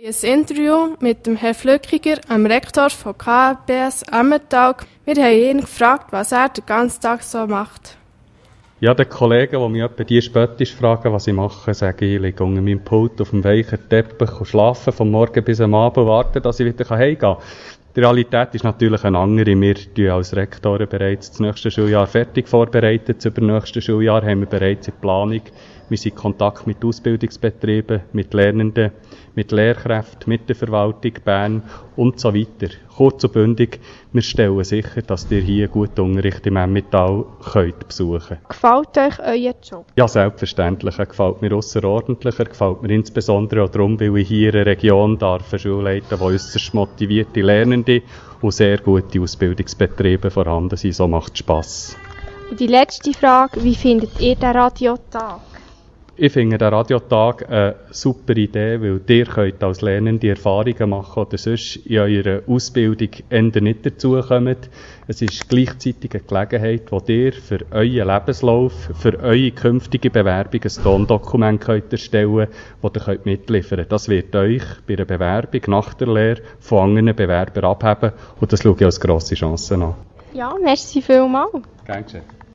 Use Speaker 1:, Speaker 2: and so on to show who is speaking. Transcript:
Speaker 1: Ein Interview mit dem Herrn Flückiger, dem Rektor von KBS Emmental. Wir haben ihn gefragt, was er den ganzen Tag so macht.
Speaker 2: Ja, den Kollegen, die mich etwa die spöttisch fragen, was ich mache, sage ich, ich liege unter meinem Pult auf dem weichen Teppich und schlafe vom Morgen bis am Abend und warte, dass ich wieder heimgehen kann. Die Realität ist natürlich eine andere. Wir tun als Rektoren bereits das nächste Schuljahr fertig vorbereitet. Das übernächste Schuljahr haben wir bereits in Planung. Wir sind in Kontakt mit Ausbildungsbetrieben, mit Lernenden, mit Lehrkräften, mit der Verwaltung Bern und so weiter. Kurz und bündig, wir stellen sicher, dass ihr hier guten Unterricht im Emmental besuchen könnt.
Speaker 3: Gefällt euch euer Job?
Speaker 2: Ja, selbstverständlich. Er gefällt mir ausserordentlich. Er gefällt mir insbesondere auch darum, weil ich hier in einer Region darf eine Schule leiten, wo äusserst motivierte Lernende und sehr gute Ausbildungsbetriebe vorhanden sind. So macht es Spass.
Speaker 3: Und die letzte Frage, wie findet ihr den Radiotag?
Speaker 2: Ich finde den Radiotag eine super Idee, weil ihr könnt als Lernende Erfahrungen machen oder sonst in eurer Ausbildung eher nicht dazukommt. Es ist gleichzeitig eine Gelegenheit, wo ihr für euren Lebenslauf, für eure künftige Bewerbung ein Tondokument könnt erstellen könnt, das ihr mitliefern könnt. Das wird euch bei einer Bewerbung nach der Lehre von anderen Bewerbern abheben und das schaue ich als grosse Chance an.
Speaker 3: Ja, merci vielmals.
Speaker 2: Gern geschehen.